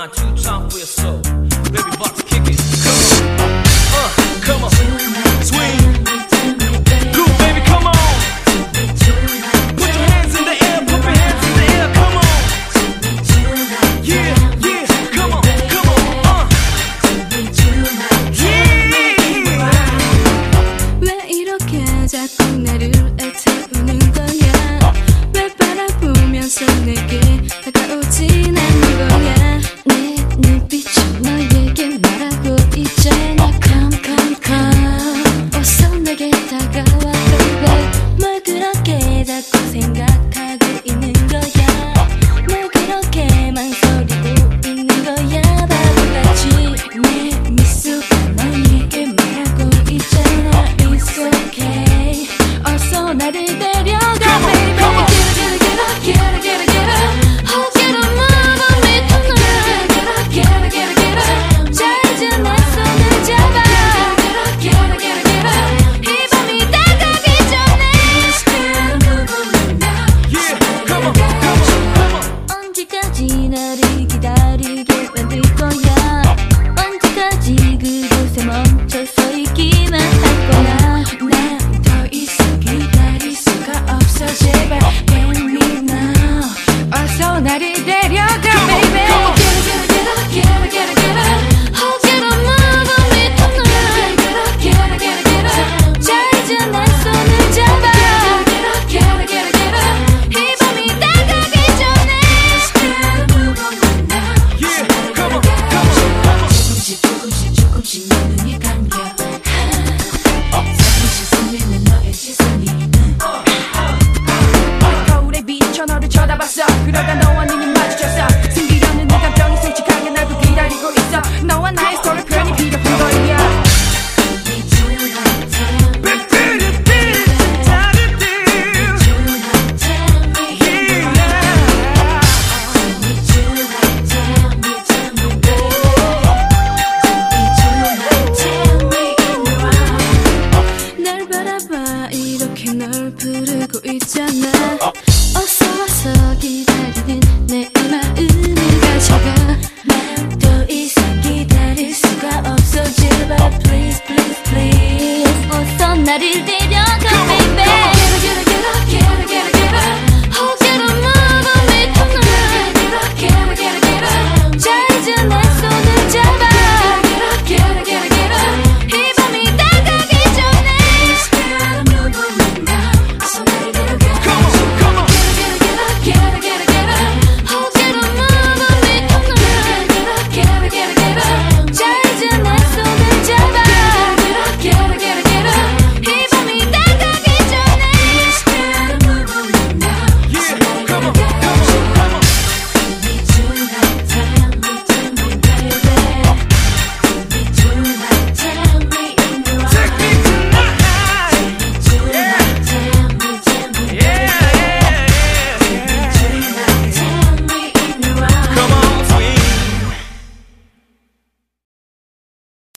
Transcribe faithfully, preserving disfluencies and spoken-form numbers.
mind, too time for your soul. Baby, about to kick it. Come on, uh, come on, swing. Good, baby, come on. Put your hands in the air, put your hands in the air, come on. Yeah, yeah, come on, come on, uh. Yeah. 왜 이렇게 자꾸 나를 애태우는 거야? 왜 바라보면서 내게 다가오진 않는 거야? 내 눈빛은 너에게 말하고 있잖아. Come, come, come, 어서 내게 다가와 baby. 뭘 그렇게 자꾸 생각하고 있는 거야? 뭘 그렇게 망설이고 있는 거야? 바보같이 내 미소가 너에게 말하고 있잖아. It's okay, 어서 나를 데려가 baby. Get up, get up, get up, get up, get up. Oh, get up, move on me tonight. Get up, get up, get up, get up. 자 이제 내 손을 잡아. Get up, get up, get up. 이 밤이 다가기 전에 Let's get up, move on me now. Yeah, come on, come on, come on. 언제까지 나를 기다리게 만들 거야? 언제까지 그곳에 멈춰서 있기만 할 거야? 난 더 이상 기다릴 수가 없어. 제발 Get me now, 어서 나를 데려가 baby. Get up, get up, get up, get up. Oh, get up, move on me tonight. Get up, get up, get up, get up. 자 이제 내 손을 잡아. Get up, get up, get up, get up. 이 밤이 다가기 전에 Let's get up, move on me now. Yeah, come on, come on, come on. 조금씩 조금씩 조금씩 내 눈이 감겨. 잠시 설레는 너의 시선이 거울에 비춰 너를 쳐다봤어. 그러다 너와 눈이 마주쳤어. 숨기려는 내 감정이 솔직하게 나도 기다리고 있어. 너와 나의 스토리 표현이 필요한 거야. 날 바라봐 이렇게 널 부르고 있잖아.